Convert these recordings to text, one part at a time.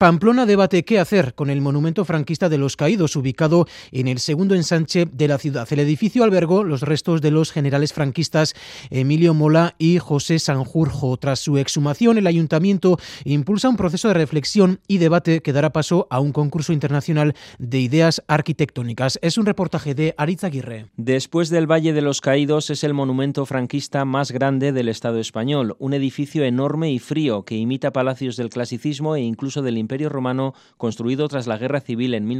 Pamplona debate qué hacer con el monumento franquista de los caídos, ubicado en el segundo ensanche de la ciudad. El edificio albergó los restos de los generales franquistas Emilio Mola y José Sanjurjo. Tras su exhumación, el ayuntamiento impulsa un proceso de reflexión y debate que dará paso a un concurso internacional de ideas arquitectónicas. Es un reportaje de Aritz Aguirre. Después del Valle de los Caídos es el monumento franquista más grande del Estado español, un edificio enorme y frío que imita palacios del clasicismo e incluso del Imperio Romano, construido tras la Guerra Civil en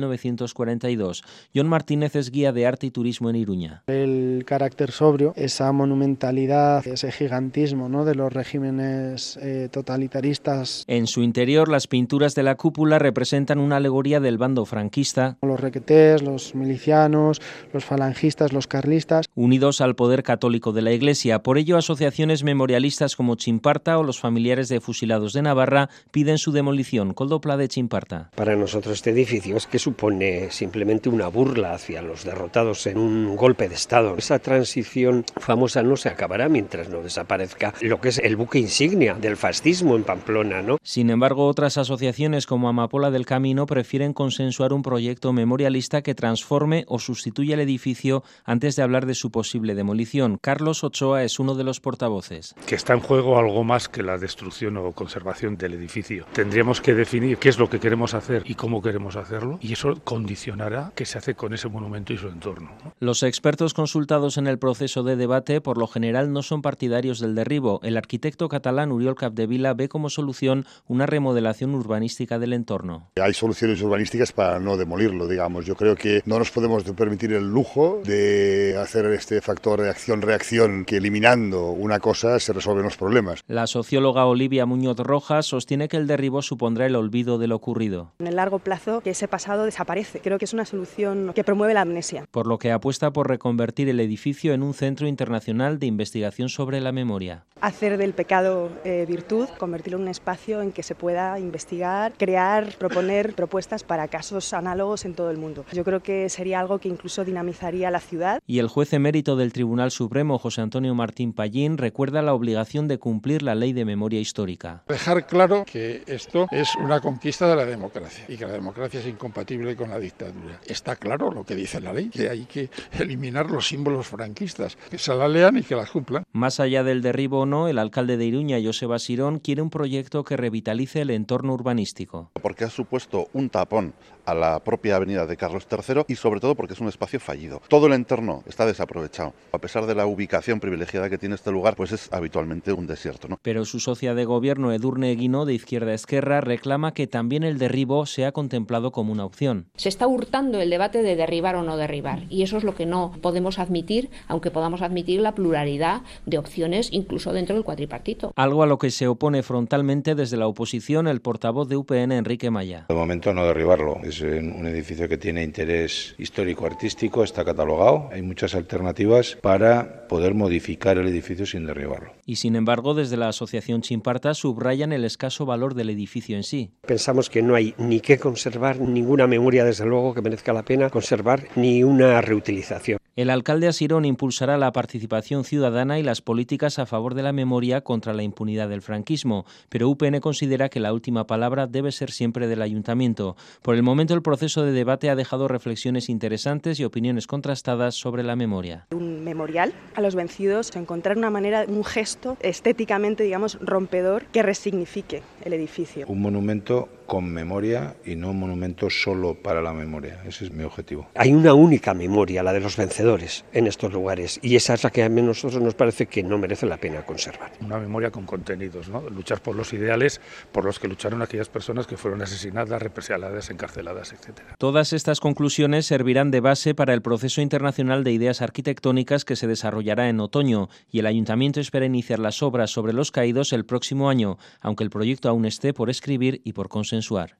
1942. John Martínez es guía de arte y turismo en Iruña. El carácter sobrio, esa monumentalidad, ese gigantismo, ¿no?, de los regímenes totalitaristas. En su interior, las pinturas de la cúpula representan una alegoría del bando franquista. Los requetés, los milicianos, los falangistas, los carlistas. Unidos al poder católico de la Iglesia. Por ello, asociaciones memorialistas como Chimparta o los familiares de fusilados de Navarra piden su demolición. Coldo Pla de Chimparta. Para nosotros este edificio es que supone simplemente una burla hacia los derrotados en un golpe de Estado. Esa transición famosa no se acabará mientras no desaparezca lo que es el buque insignia del fascismo en Pamplona, ¿no? Sin embargo, otras asociaciones como Amapola del Camino prefieren consensuar un proyecto memorialista que transforme o sustituya el edificio antes de hablar de su posible demolición. Carlos Ochoa es uno de los portavoces. Que está en juego algo más que la destrucción o conservación del edificio. Tendríamos que definir qué es lo que queremos hacer y cómo queremos hacerlo, y eso condicionará qué se hace con ese monumento y su entorno, ¿no? Los expertos consultados en el proceso de debate por lo general no son partidarios del derribo. El arquitecto catalán Oriol Capdevila ve como solución una remodelación urbanística del entorno. Hay soluciones urbanísticas para no demolirlo, digamos. Yo creo que no nos podemos permitir el lujo de hacer este factor de acción-reacción, que eliminando una cosa se resuelven los problemas. La socióloga Olivia Muñoz Rojas sostiene que el derribo supondrá el olvido de lo ocurrido. En el largo plazo, que ese pasado desaparece. Creo que es una solución que promueve la amnesia. Por lo que apuesta por reconvertir el edificio en un centro internacional de investigación sobre la memoria. Hacer del pecado virtud, convertirlo en un espacio en que se pueda investigar, crear, proponer propuestas para casos análogos en todo el mundo. Yo creo que sería algo que incluso dinamizaría la ciudad. Y el juez emérito del Tribunal Supremo, José Antonio Martín Pallín, recuerda la obligación de cumplir la Ley de Memoria Histórica. Dejar claro que esto es una conquista de la democracia y que la democracia es incompatible con la dictadura. Está claro lo que dice la ley, que hay que eliminar los símbolos franquistas, que se la lean y que las cumplan. Más allá del derribo o no, el alcalde de Iruña, Joseba Sirón, quiere un proyecto que revitalice el entorno urbanístico. Porque ha supuesto un tapón a la propia avenida de Carlos III y sobre todo porque es un espacio fallido. Todo el entorno está desaprovechado. A pesar de la ubicación privilegiada que tiene este lugar, pues es habitualmente un desierto, ¿no? Pero su socia de gobierno, Edurne Eguino, de Izquierda Esquerra, reclama que también el derribo sea contemplado como una opción. Se está hurtando el debate de derribar o no derribar, y eso es lo que no podemos admitir, aunque podamos admitir la pluralidad de opciones incluso dentro del cuatripartito. Algo a lo que se opone frontalmente desde la oposición el portavoz de UPN, Enrique Maya. De momento no derribarlo. Es un edificio que tiene interés histórico-artístico, está catalogado. Hay muchas alternativas para poder modificar el edificio sin derribarlo. Y sin embargo, desde la asociación Chimparta subrayan el escaso valor del edificio en sí. Pensamos que no hay ni que conservar ninguna memoria, desde luego, que merezca la pena conservar, ni una reutilización. El alcalde Asirón impulsará la participación ciudadana y las políticas a favor de la memoria contra la impunidad del franquismo, pero UPN considera que la última palabra debe ser siempre del ayuntamiento. Por el momento, el proceso de debate ha dejado reflexiones interesantes y opiniones contrastadas sobre la memoria. Un memorial a los vencidos, encontrar una manera, un gesto estéticamente, digamos, rompedor que resignifique el edificio. Un monumento con memoria y no un monumento solo para la memoria. Ese es mi objetivo. Hay una única memoria, la de los vencedores en estos lugares, y esa es la que a nosotros nos parece que no merece la pena conservar. Una memoria con contenidos, ¿no? Luchar por los ideales por los que lucharon aquellas personas que fueron asesinadas, represaliadas, encarceladas, etc. Todas estas conclusiones servirán de base para el proceso internacional de ideas arquitectónicas que se desarrollará en otoño, y el ayuntamiento espera iniciar las obras sobre los caídos el próximo año, aunque el proyecto aún esté por escribir y por consensuar.